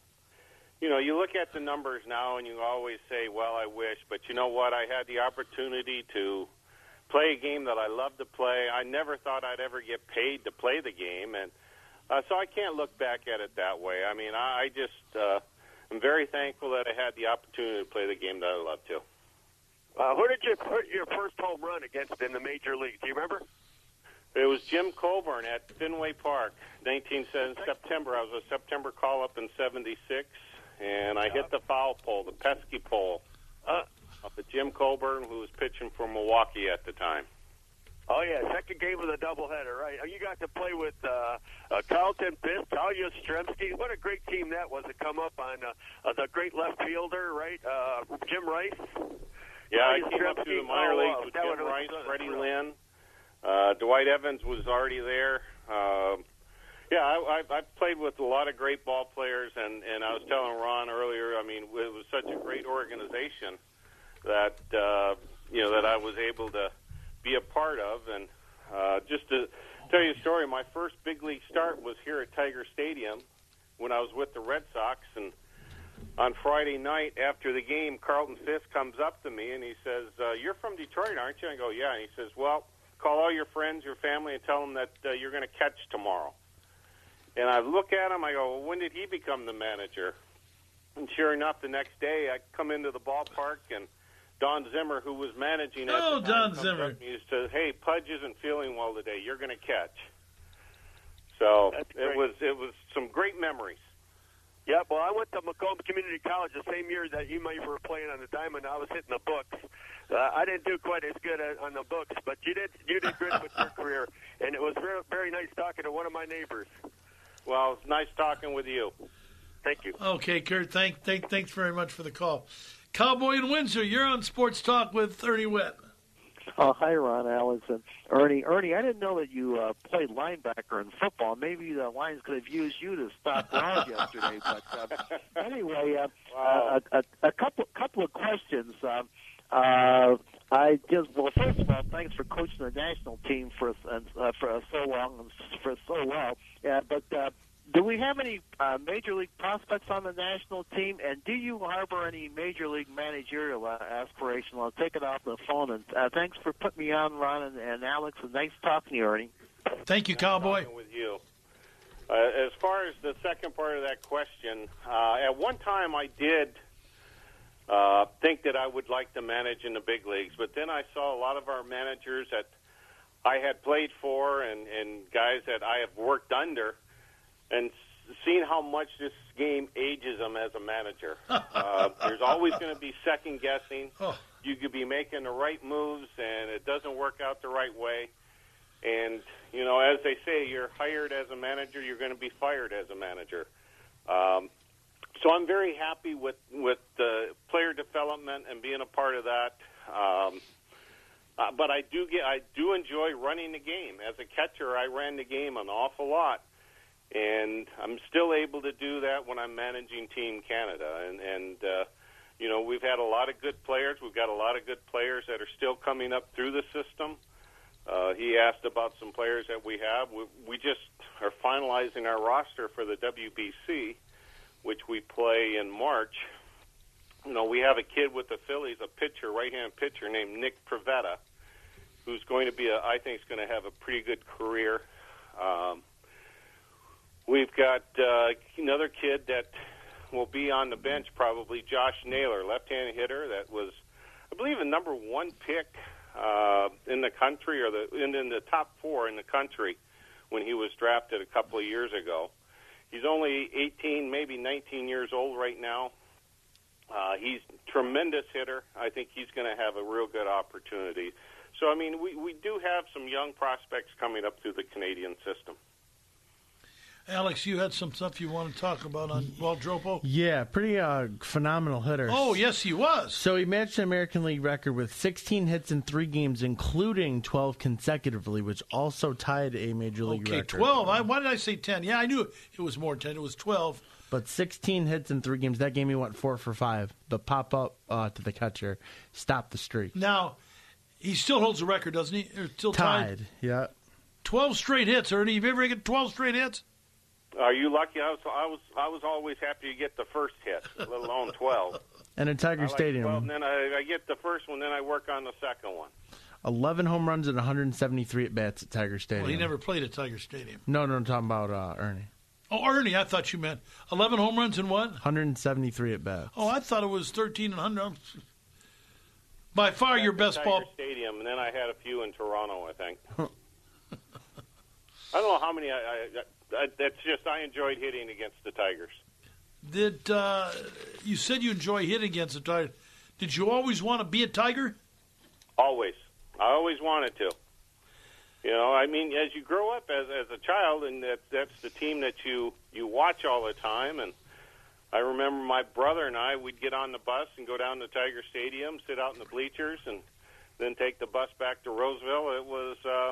you know, you look at the numbers now and you always say, well, I wish. But you know what? I had the opportunity to play a game that I love to play. I never thought I'd ever get paid to play the game. And uh, so I can't look back at it that way. I mean, I, I just uh, am very thankful that I had the opportunity to play the game that I love to. Uh, who did you put your first home run against in the major leagues? Do you remember? It was Jim Coburn at Fenway Park, nineteen September. I was a September call-up in seventy-six, and I hit the foul pole, the pesky pole, uh, of the Jim Coburn, who was pitching for Milwaukee at the time. Oh, yeah, second game of the doubleheader, right? You got to play with uh, uh, Carlton Fisk, Talia Stremski. What a great team that was to come up on uh, uh, the great left fielder, right? Uh, Jim Rice. Yeah, I came up through the minor leagues with Jim Rice, Freddie Lynn. Uh, Dwight Evans was already there. Uh, yeah, I, I, I played with a lot of great ball players, and, and I was telling Ron earlier, I mean, it was such a great organization that, uh, you know, that I was able to be a part of. And uh, just to tell you a story, my first big league start was here at Tiger Stadium when I was with the Red Sox, and on Friday night after the game, Carlton Fisk comes up to me and he says, uh, you're from Detroit, aren't you? I go, yeah. And he says, well, call all your friends, your family, and tell them that uh, you're going to catch tomorrow. And I look at him, I go, well, when did he become the manager? And sure enough, the next day, I come into the ballpark, and Don Zimmer, who was managing at oh, the time, Don Zimmer. Up, he says, hey, Pudge isn't feeling well today. You're going to catch. So it was it was some great memories. Yeah, well, I went to Macomb Community College the same year that you might were playing on the diamond. I was hitting the books. Uh, I didn't do quite as good on the books, but you did you did good with your career, and it was very, very nice talking to one of my neighbors. Well, it's nice talking with you. Thank you. Okay, Kurt, thank, thank, thanks very much for the call. Cowboy in Windsor, you're on Sports Talk with Ernie Witt. Oh, hi, Ron, Alex, and Ernie. Ernie, I didn't know that you uh, played linebacker in football. Maybe the Lions could have used you to stop Browns yesterday. But uh, anyway, uh, wow. a, a, a couple couple of questions. Uh, uh, I just well, first of all, thanks for coaching the national team for uh, for so long and for so well. Yeah, but uh, do we have any uh, major league prospects on the national team? And do you harbor any major league managerial uh, aspiration? I'll take it off the phone. And uh, thanks for putting me on, Ron and, and Alex. And nice talking to you, Ernie. Thank you, Nice Cowboy. talking with you. Uh, as far as the second part of that question, uh, at one time I did uh, think that I would like to manage in the big leagues, but then I saw a lot of our managers that I had played for and, and guys that I have worked under, and seen how much this game ages them as a manager. Uh, there's always going to be second guessing. Oh. You could be making the right moves, and it doesn't work out the right way. And, you know, as they say, you're hired as a manager, you're going to be fired as a manager. Um, so I'm very happy with, with the player development and being a part of that. Um, uh, but I do get, I do enjoy running the game. As a catcher, I ran the game an awful lot. And I'm still able to do that when I'm managing Team Canada. And, and uh, you know, we've had a lot of good players. We've got a lot of good players that are still coming up through the system. Uh, he asked about some players that we have. We, we just are finalizing our roster for the W B C, which we play in March. You know, we have a kid with the Phillies, a pitcher, right-hand pitcher named Nick Privetta, who's going to be, a, I think, is going to have a pretty good career. Um, we've got uh, another kid that will be on the bench probably, Josh Naylor, left-hand hitter that was, I believe, a number one pick Uh, in the country, or the in, in the top four in the country when he was drafted a couple of years ago. He's only eighteen, maybe nineteen years old right now. Uh, he's a tremendous hitter. I think he's going to have a real good opportunity. So, I mean, we, we do have some young prospects coming up through the Canadian system. Alex, you had some stuff you want to talk about on Waldropo? Yeah, pretty uh, phenomenal hitter. Oh, yes, he was. So he matched the American League record with sixteen hits in three games, including twelve consecutively, which also tied a Major League okay, record. Okay, twelve. I, why did I say ten? Yeah, I knew it was more than ten. It was twelve. But sixteen hits in three games. That game he went four for five. The pop-up uh, to the catcher stopped the streak. Now, he still holds the record, doesn't he? Or still tied? Tied, yeah. twelve straight hits, Ernie. Have you ever get twelve straight hits? Are you lucky? I was, I was, I was always happy to get the first hit, let alone twelve. And in Tiger I like Stadium. twelve, and then I, I get the first one, then I work on the second one. eleven home runs and one hundred seventy-three at-bats at Tiger Stadium. Well, he never played at Tiger Stadium. No, no, I'm talking about uh, Ernie. Oh, Ernie, I thought you meant eleven home runs and what? one hundred seventy-three at-bats. Oh, I thought it was thirteen and one hundred. By far That's your best Tiger ball. Stadium, and then I had a few in Toronto, I think. I don't know how many. I, I, I that's just I enjoyed hitting against the Tigers. Did uh, you said you enjoy hitting against the Tigers? Did you always want to be a Tiger? Always, I always wanted to. You know, I mean, as you grow up as as a child, and that that's the team that you you watch all the time. And I remember my brother and I, we'd get on the bus and go down to Tiger Stadium, sit out in the bleachers, and then take the bus back to Roseville. It was. Uh,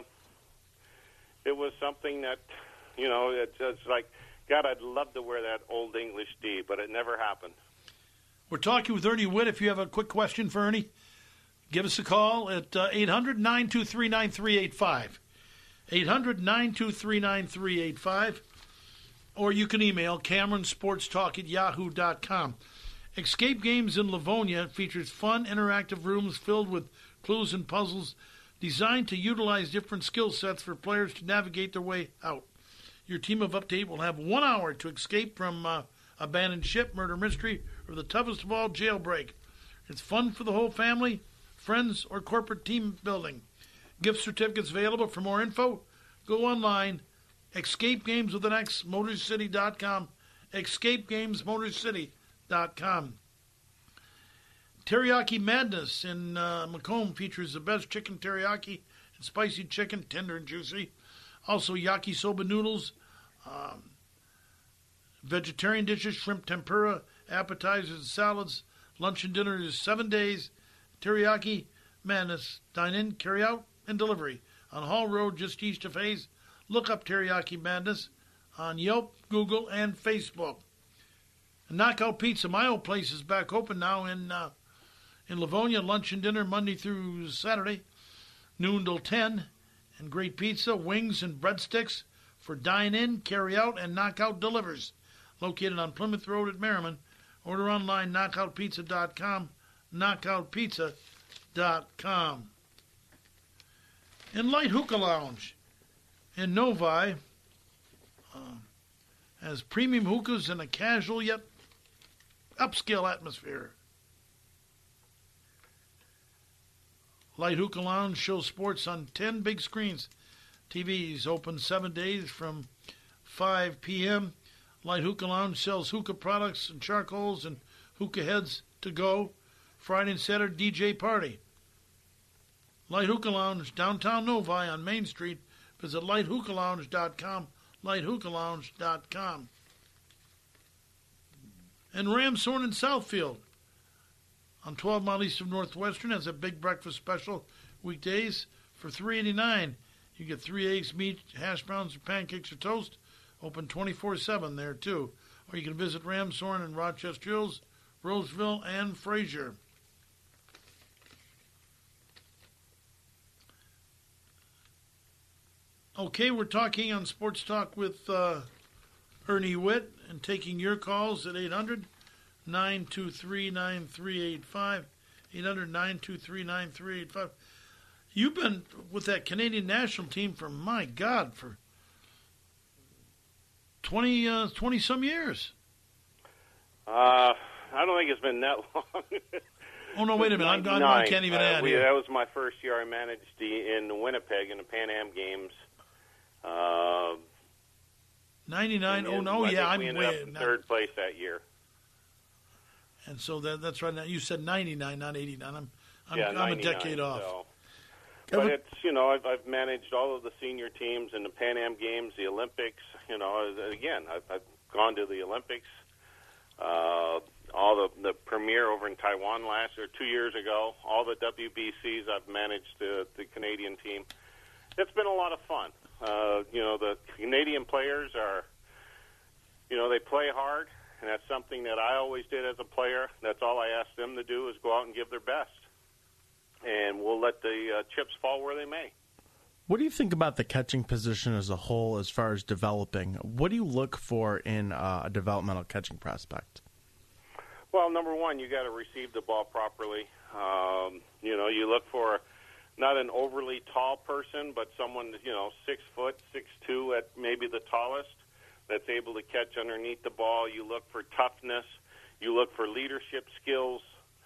It was something that, you know, it's, it's like, God, I'd love to wear that Old English D, but it never happened. We're talking with Ernie Witt. If you have a quick question for Ernie, give us a call at uh, eight hundred, nine two three, nine three eight five. eight hundred, nine two three, nine three eight five. Or you can email cameronsportstalk at yahoo dot com. Escape Games in Livonia features fun, interactive rooms filled with clues and puzzles designed to utilize different skill sets for players to navigate their way out. Your team of up to eight will have one hour to escape from uh, abandoned ship, murder mystery, or the toughest of all, jailbreak. It's fun for the whole family, friends, or corporate team building. Gift certificates available. For more info, go online, Escape Games with an X, Motor City dot com, escape games motor city dot com. Teriyaki Madness in uh, Macomb features the best chicken teriyaki and spicy chicken, tender and juicy. Also, yakisoba noodles, um, vegetarian dishes, shrimp tempura, appetizers and salads. Lunch and dinner is seven days. Teriyaki Madness. Dine in, carry out, and delivery. On Hall Road, just east of Hayes. Look up Teriyaki Madness on Yelp, Google, and Facebook. And Knockout Pizza, my old place, is back open now in uh, in Livonia. Lunch and dinner Monday through Saturday, noon till ten. And great pizza, wings, and breadsticks for dine-in, carry-out, and Knockout Delivers. Located on Plymouth Road at Merriman. Order online, knockout pizza dot com, knockout pizza dot com. In Light Hookah Lounge in Novi uh, has premium hookahs in a casual yet upscale atmosphere. Light Hookah Lounge shows sports on ten big screens. T Vs open seven days from five p.m. Light Hookah Lounge sells hookah products and charcoals and hookah heads to go. Friday and Saturday D J party. Light Hookah Lounge, downtown Novi on Main Street. Visit light hookah lounge dot com, light hookah lounge dot com. And Ramshorn in Southfield on twelve mile east of Northwestern has a big breakfast special weekdays for three dollars and eighty-nine cents. You get three eggs, meat, hash browns, pancakes, or toast. Open twenty-four seven there, too. Or you can visit Ramshorn in Rochester Hills, Roseville, and Fraser. Okay, we're talking on Sports Talk with uh, Ernie Witt and taking your calls at eight hundred, nine two three, nine three eight five, eight hundred, nine two three, nine three eight five. You've been with that Canadian national team for, my God, for twenty, uh, twenty some years. Uh, I don't think it's been that long. Oh, no, wait a minute. I'm, I'm, I can't even uh, add we, here. That was my first year. I managed the, in Winnipeg in the Pan Am Games. Uh, ninety-nine. Oh, no, I yeah. think I'm we ended way, up in third place that year. And so that, that's right. Now you said ninety-nine, not eighty-nine. I'm, I'm, yeah, I'm a decade off. So. But it's, you know, I've, I've managed all of the senior teams in the Pan Am Games, the Olympics. You know, again, I've, I've gone to the Olympics. Uh, all the, the premiere over in Taiwan last or two years ago. All the W B Cs I've managed the, the Canadian team. It's been a lot of fun. Uh, you know, the Canadian players are, you know, they play hard, and that's something that I always did as a player. That's all I asked them to do is go out and give their best. And we'll let the uh, chips fall where they may. What do you think about the catching position as a whole as far as developing? What do you look for in uh, a developmental catching prospect? Well, number one, you got to receive the ball properly. Um, you know, you look for not an overly tall person, but someone, you know, six foot, six two at maybe the tallest, that's able to catch underneath the ball. You look for toughness. You look for leadership skills.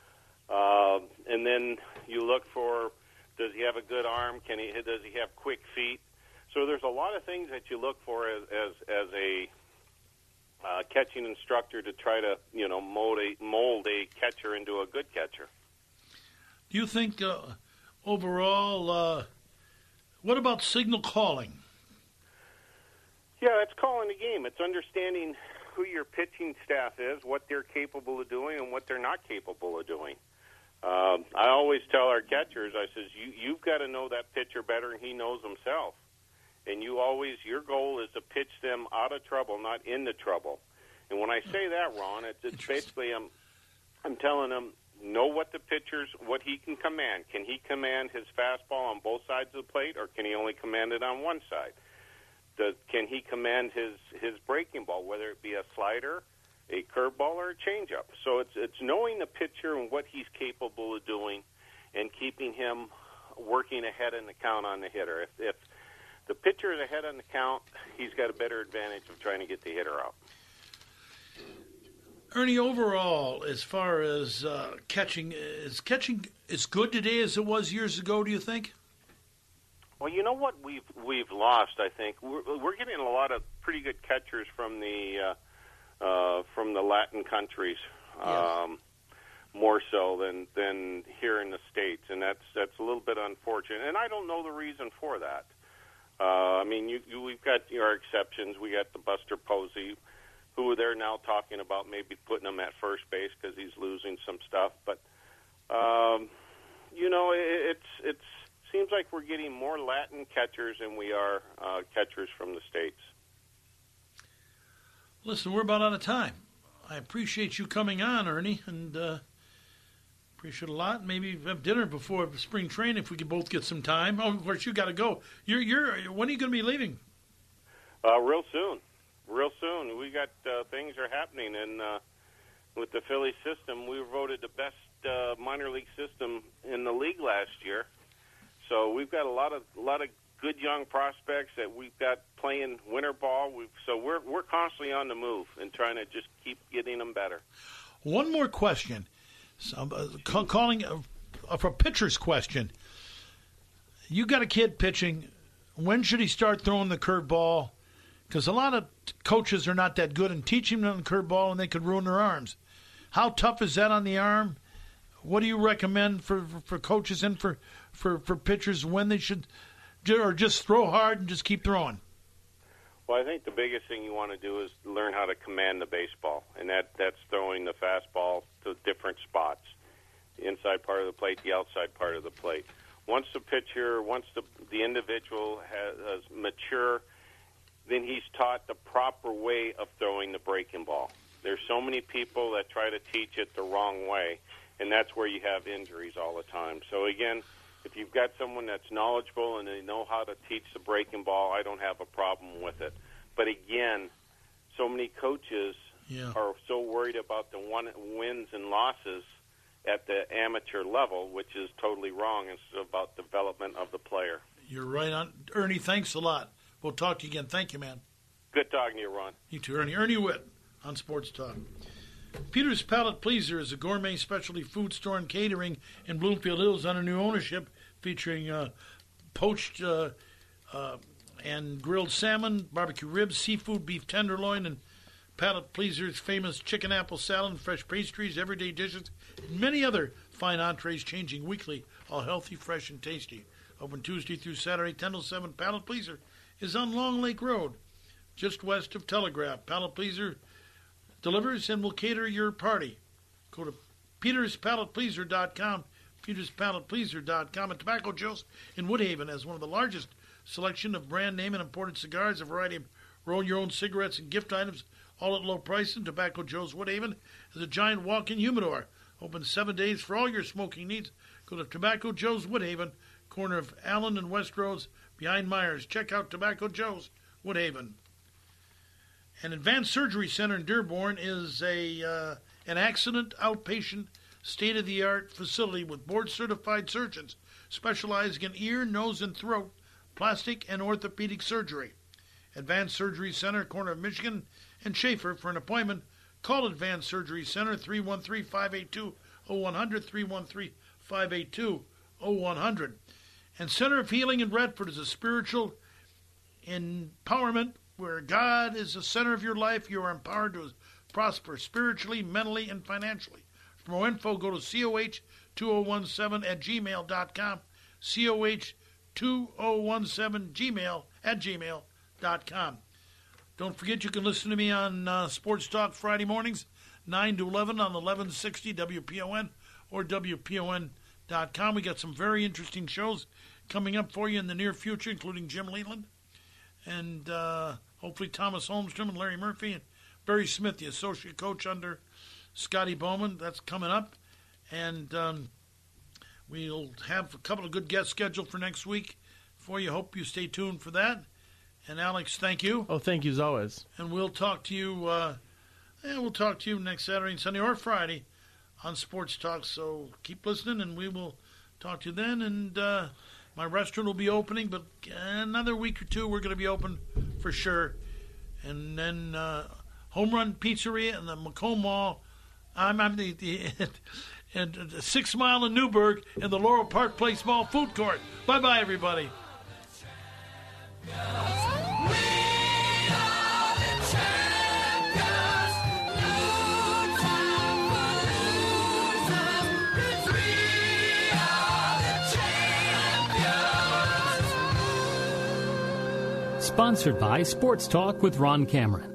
Uh, and then you look for, does he have a good arm? Can he? Does he have quick feet? So there's a lot of things that you look for as as, as a uh, catching instructor to try to, you know, mold a, mold a catcher into a good catcher. Do you think uh, overall, uh, what about signal calling? Yeah, it's calling the game. It's understanding who your pitching staff is, what they're capable of doing, and what they're not capable of doing. Um, I always tell our catchers, I says, you, you've got to know that pitcher better than he knows himself. And you always, your goal is to pitch them out of trouble, not into trouble. And when I say that, Ron, it's, it's basically I'm, I'm telling them, know what the pitcher's, what he can command. Can he command his fastball on both sides of the plate, or can he only command it on one side? Does, can he command his, his breaking ball, whether it be a slider, a curveball, or a changeup? So it's it's knowing the pitcher and what he's capable of doing, and keeping him working ahead in the count on the hitter. If, if the pitcher is ahead on the count, he's got a better advantage of trying to get the hitter out. Ernie, overall, as far as uh, catching, is catching as good today as it was years ago, do you think? Well, you know what we've we've lost. I think we're, we're getting a lot of pretty good catchers from the uh, uh, from the Latin countries, yes. um, more so than than here in the States, and that's that's a little bit unfortunate. And I don't know the reason for that. Uh, I mean, you, you, we've got our exceptions. We got the Buster Posey, who they're now talking about maybe putting him at first base because he's losing some stuff. But um, you know, it, it's it's. Seems like we're getting more Latin catchers than we are uh, catchers from the States. Listen, we're about out of time. I appreciate you coming on, Ernie, and uh, appreciate it a lot. Maybe have dinner before spring training if we could both get some time. Oh, of course, you got to go. You're, you're. When are you going to be leaving? Uh, real soon. Real soon. We got uh, things are happening, and uh, with the Philly system, we were voted the best uh, minor league system in the league last year. So we've got a lot of a lot of good young prospects that we've got playing winter ball. We've, so we're we're constantly on the move and trying to just keep getting them better. One more question. So, uh, ca- calling uh, for a pitcher's question. You got a kid pitching. When should he start throwing the curveball? Because a lot of coaches are not that good in teaching them the curveball, and they could ruin their arms. How tough is that on the arm? What do you recommend for, for, for coaches and for, for, for pitchers when they should, or just throw hard and just keep throwing? Well, I think the biggest thing you want to do is learn how to command the baseball, and that, that's throwing the fastball to different spots, the inside part of the plate, the outside part of the plate. Once the pitcher, once the, the individual has, has mature, then he's taught the proper way of throwing the breaking ball. There's so many people that try to teach it the wrong way, and that's where you have injuries all the time. So, again, if you've got someone that's knowledgeable and they know how to teach the breaking ball, I don't have a problem with it. But, again, so many coaches yeah. are so worried about the one wins and losses at the amateur level, which is totally wrong. It's about development of the player. You're right on. Ernie, thanks a lot. We'll talk to you again. Thank you, man. Good talking to you, Ron. You too, Ernie. Ernie Witt on Sports Talk. Peter's Palate Pleaser is a gourmet specialty food store and catering in Bloomfield Hills under new ownership, featuring uh, poached uh, uh, and grilled salmon, barbecue ribs, seafood, beef tenderloin, and Palate Pleaser's famous chicken apple salad, fresh pastries, everyday dishes, and many other fine entrees changing weekly, all healthy, fresh, and tasty. Open Tuesday through Saturday, ten to seven. Palate Pleaser is on Long Lake Road, just west of Telegraph. Palate Pleaser delivers and will cater your party. Go to peters palate pleaser dot com, peters palate pleaser dot com. And Tobacco Joe's in Woodhaven has one of the largest selection of brand name and imported cigars, a variety of roll-your-own cigarettes and gift items, all at low prices. Tobacco Joe's Woodhaven is a giant walk-in humidor. Open seven days for all your smoking needs. Go to Tobacco Joe's Woodhaven, corner of Allen and West Roads, behind Myers. Check out Tobacco Joe's Woodhaven. An Advanced Surgery Center in Dearborn is a uh, an accident outpatient state-of-the-art facility with board-certified surgeons specializing in ear, nose, and throat, plastic, and orthopedic surgery. Advanced Surgery Center, corner of Michigan and Schaefer. For an appointment, call Advanced Surgery Center, three one three, five eight two, zero one zero zero, three one three, five eight two, zero one zero zero. And Center of Healing in Redford is a spiritual empowerment where God is the center of your life. You are empowered to prosper spiritually, mentally, and financially. For more info, go to C O H two thousand seventeen at gmail dot com, C O H two thousand seventeen gmail at gmail dot com. Don't forget you can listen to me on uh, Sports Talk Friday mornings, nine to eleven on eleven sixty W P O N or W P O N dot com. We got some very interesting shows coming up for you in the near future, including Jim Leland and uh, hopefully Thomas Holmstrom and Larry Murphy and Barry Smith, the associate coach under Scotty Bowman. That's coming up. And um, we'll have a couple of good guests scheduled for next week for you. Hope you stay tuned for that. And Alex, thank you. Oh, thank you as always. And we'll talk to you. Uh, yeah, we'll talk to you next Saturday and Sunday or Friday on Sports Talk. So keep listening, and we will talk to you then. And uh, my restaurant will be opening, but another week or two we're going to be open for sure. And then uh, Home Run Pizzeria and the Macomb Mall. I'm, I'm the, the and the Six Mile in Newburgh and the Laurel Park Place Mall Food Court. Bye bye, everybody. Sponsored by Sports Talk with Ron Cameron.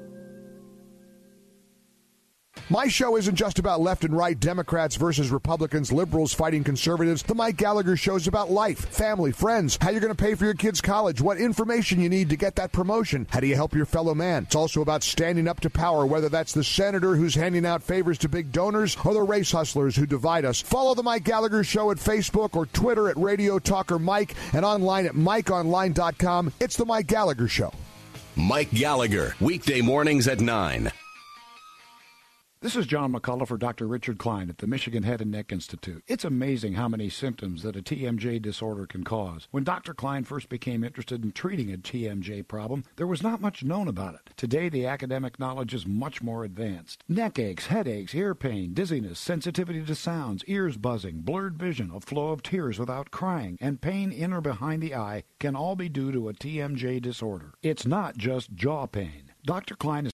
My show isn't just about left and right, Democrats versus Republicans, liberals fighting conservatives. The Mike Gallagher Show is about life, family, friends, how you're going to pay for your kids' college, what information you need to get that promotion, how do you help your fellow man. It's also about standing up to power, whether that's the senator who's handing out favors to big donors or the race hustlers who divide us. Follow the Mike Gallagher Show at Facebook or Twitter at Radio Talker Mike and online at mike online dot com. It's the Mike Gallagher Show. Mike Gallagher, weekday mornings at nine. This is John McCullough for Doctor Richard Klein at the Michigan Head and Neck Institute. It's amazing how many symptoms that a T M J disorder can cause. When Doctor Klein first became interested in treating a T M J problem, there was not much known about it. Today, the academic knowledge is much more advanced. Neck aches, headaches, ear pain, dizziness, sensitivity to sounds, ears buzzing, blurred vision, a flow of tears without crying, and pain in or behind the eye can all be due to a T M J disorder. It's not just jaw pain. Doctor Klein is